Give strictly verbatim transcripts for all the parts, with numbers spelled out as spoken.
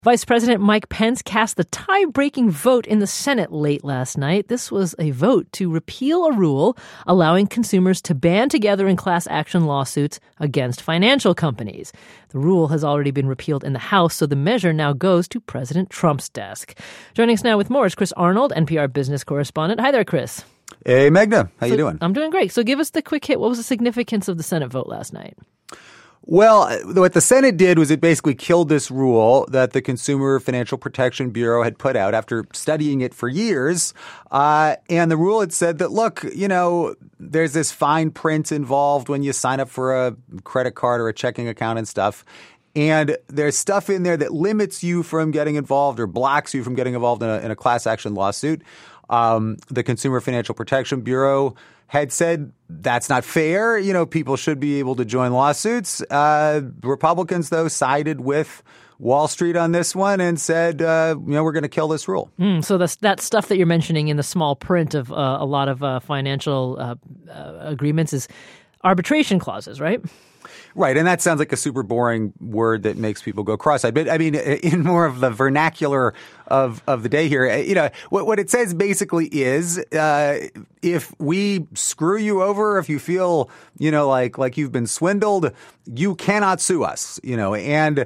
Vice President Mike Pence cast the tie-breaking vote in the Senate late last night. This was a vote to repeal a rule allowing consumers to band together in class action lawsuits against financial companies. The rule has already been repealed in the House, so the measure now goes to President Trump's desk. Joining us now with more is Chris Arnold, N P R business correspondent. Hi there, Chris. Hey, Meghna. How so, you doing? I'm doing great. So give us the quick hit. What was the significance of the Senate vote last night? Well, what the Senate did was it basically killed this rule that the Consumer Financial Protection Bureau had put out after studying it for years. Uh, and the rule had said that, look, you know, there's this fine print involved when you sign up for a credit card or a checking account and stuff. And there's stuff in there that limits you from getting involved or blocks you from getting involved in a, in a class action lawsuit. Um, the Consumer Financial Protection Bureau had said that's not fair. You know, people should be able to join lawsuits. Uh, Republicans, though, sided with Wall Street on this one and said, uh, you know, we're going to kill this rule. Mm, so that's that stuff that you're mentioning in the small print of uh, a lot of uh, financial uh, uh, agreements is arbitration clauses, right? Right. And that sounds like a super boring word that makes people go cross-eyed. But I mean, in more of the vernacular of, of the day here, you know, what, what it says basically is uh, if we screw you over, if you feel, you know, like like you've been swindled, you cannot sue us, you know, and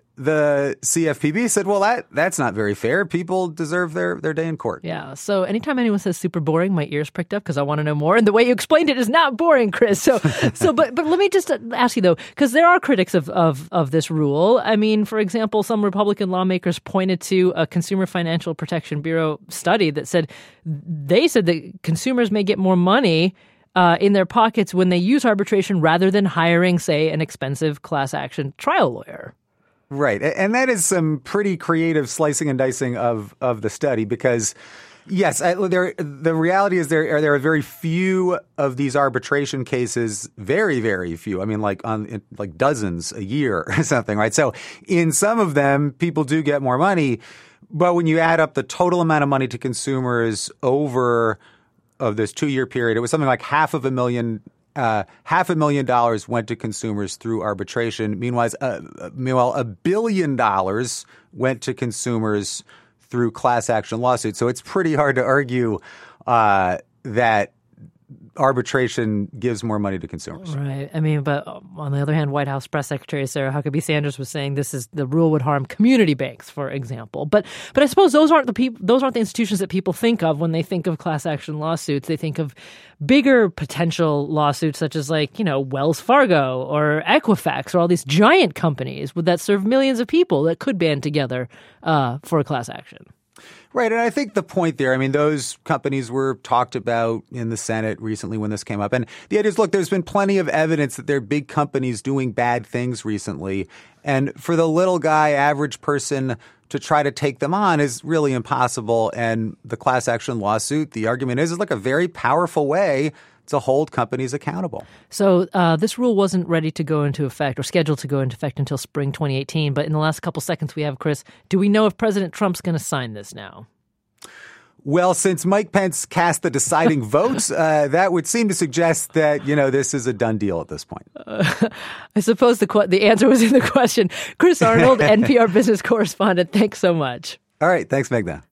the C F P B said, well, that that's not very fair. People deserve their, their day in court. Yeah. So anytime anyone says super boring, my ears pricked up because I want to know more. And the way you explained it is not boring, Chris. So, so but but let me just ask you, though, because there are critics of, of, of this rule. I mean, for example, some Republican lawmakers pointed to a Consumer Financial Protection Bureau study that said they said that consumers may get more money Uh, in their pockets when they use arbitration rather than hiring, say, an expensive class action trial lawyer. Right. And that is some pretty creative slicing and dicing of, of the study because, yes, I, there, the reality is there are, there are very few of these arbitration cases, very, very few. I mean, like on like dozens a year or something, right? So in some of them, people do get more money. But when you add up the total amount of money to consumers over of this two-year period, it was something like half of a million Uh, half a million dollars went to consumers through arbitration. Meanwhile, uh, meanwhile, a billion dollars went to consumers through class action lawsuits. So it's pretty hard to argue uh, that arbitration gives more money to consumers. Right. I mean, but on the other hand, White House Press Secretary Sarah Huckabee Sanders was saying this is the rule would harm community banks, for example. But but I suppose those aren't the people, those aren't the institutions that people think of when they think of class action lawsuits. They think of bigger potential lawsuits such as like, you know, Wells Fargo or Equifax or all these giant companies that serve millions of people that could band together uh, for a class action. Right. And I think the point there, I mean, those companies were talked about in the Senate recently when this came up. And the idea is, look, there's been plenty of evidence that there are big companies doing bad things recently. And for the little guy, average person to try to take them on is really impossible. And the class action lawsuit, the argument is, is like a very powerful way to hold companies accountable. So uh, this rule wasn't ready to go into effect or scheduled to go into effect until spring twenty eighteen. But in the last couple seconds we have, Chris, do we know if President Trump's going to sign this now? Well, since Mike Pence cast the deciding votes, uh, that would seem to suggest that, you know, this is a done deal at this point. Uh, I suppose the qu- the answer was in the question. Chris Arnold, N P R business correspondent, thanks so much. All right. Thanks, Meghna.